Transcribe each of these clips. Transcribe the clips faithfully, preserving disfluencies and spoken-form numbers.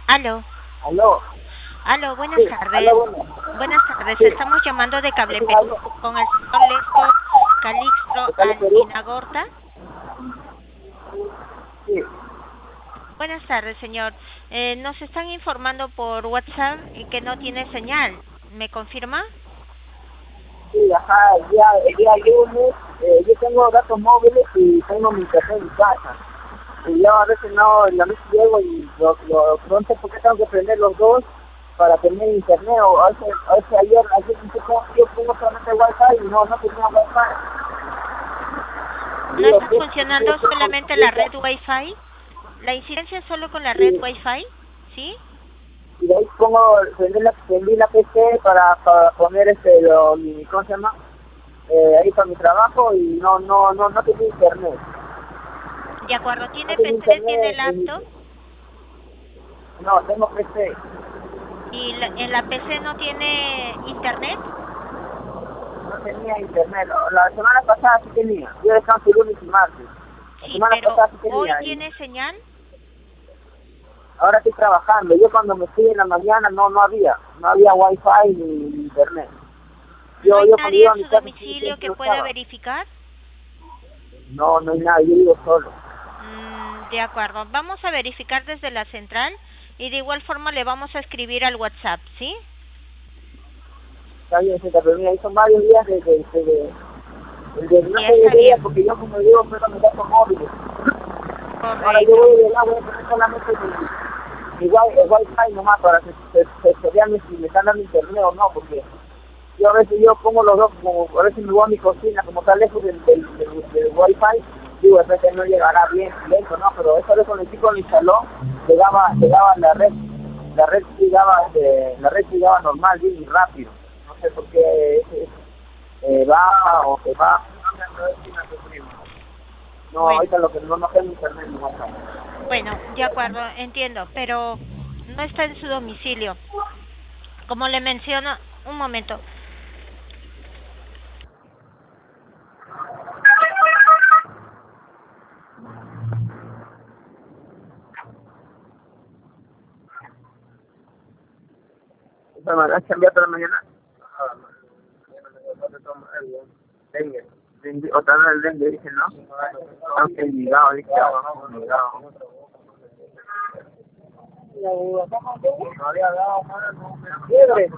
Aló, Aló, aló, buenas sí, tardes. aló, bueno, Buenas tardes, sí, estamos llamando de Cable ¿con quién Perú hablo? con el señor Lescott Calixto ¿De Cali, Perú? Alquinagorta. Sí, Buenas tardes, señor. Eh, nos están informando por WhatsApp eh, que no tiene señal. ¿Me confirma? sí, ajá, el día, el día lunes, eh, yo tengo datos móviles y tengo mi internet en mi casa. Y yo a veces no, en la noche llego y lo, lo pronto porque tengo que prender los dos para tener internet, o a veces, a veces ayer, ayer yo tengo yo tengo solamente wifi y no, no tenía wifi. ¿No Digo, está ¿qué? funcionando Digo, ¿qué? solamente Porque la yo, red Wi-Fi? ¿La incidencia es solo con la red y, Wi-Fi? ¿Sí? y de ahí pongo, prendí la, prendí la P C para, para poner este, lo, mi, ¿cómo se llama? Eh, ahí para mi trabajo y no, no, no, no tenía internet. De acuerdo. No ¿Tiene tenía P C, tiene internet, en- laptop? no, tengo P C, ¿Y la- en la P C no tiene internet? no tenía internet. La la semana pasada sí tenía, yo descanso lunes y martes. La Sí, semana pero pasada sí hoy tenía y tiene señal. ahora estoy trabajando. Yo cuando me fui en la mañana no, no había, no había wifi ni, ni internet. ¿No Yo, hay yo cuando nadie iba en a mi su casa sí domicilio siempre que lo pueda estaba. verificar? No, no hay nada, yo vivo solo. Mm, de acuerdo. Vamos a verificar desde la central y de igual forma le vamos a escribir al WhatsApp, ¿sí? Está bien, se te mira, ahí son varios días de, de, de, de, de- no Sí, sé de está qué día, bien. porque yo como digo, fue con mis datos móviles. Ahora yo Correcto. voy a llegar, voy a poner solamente mi, mi wi- el wifi nomás para que se, se, se vean si me están dando internet o no, porque yo a veces yo como los dos, como a veces me voy a mi cocina, como está lejos del, del, del, del wifi, digo, a veces no llegará bien, lento, ¿no? Pero esa vez con el chico lo instaló, llegaba, llegaba la red, la red llegaba, eh, la red llegaba normal, bien y rápido. No sé por qué eh, eh, va o se va. No, Bueno, ahorita lo que no, no tengo internet en mi WhatsApp. bueno, de acuerdo, entiendo, pero no está en su domicilio. Como le menciono, un momento. Bueno, ¿has cambiado toda la mañana? Dengue. Dengue. Otra vez el dengue, dice, ¿no? Aunque ligado, dice, abajo, ligado. No había dado más, no. Fiebre.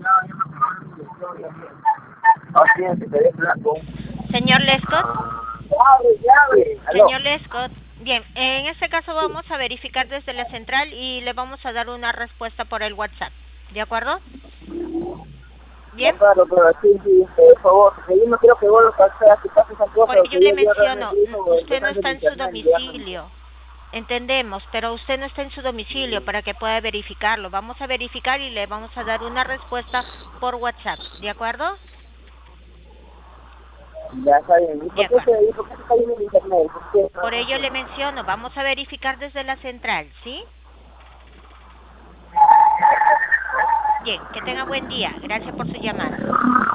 Así es, que te des blanco. Señor Lescott, Llave, llave. Aló. señor Lescott, bien, en este caso vamos a verificar desde la central y le vamos a dar una respuesta por el WhatsApp, ¿de acuerdo? Ya, Bien, claro, pero sí, sí, por favor, porque yo no quiero que vuelva a pasar, que pase esa cosa, por ello porque le yo, yo realmente menciono, dijo, mm, usted no bastante está en en su internet, realmente. domicilio. Entendemos, pero usted no está en su domicilio para que pueda verificarlo. Vamos a verificar y le vamos a dar una respuesta por WhatsApp, ¿de acuerdo? Ya está bien. ¿Y De por qué acuerdo. se, y por qué se está yendo en internet? ¿Por qué? Por ello le menciono, vamos a verificar desde la central, ¿sí? Bien, que tenga buen día. Gracias por su llamada.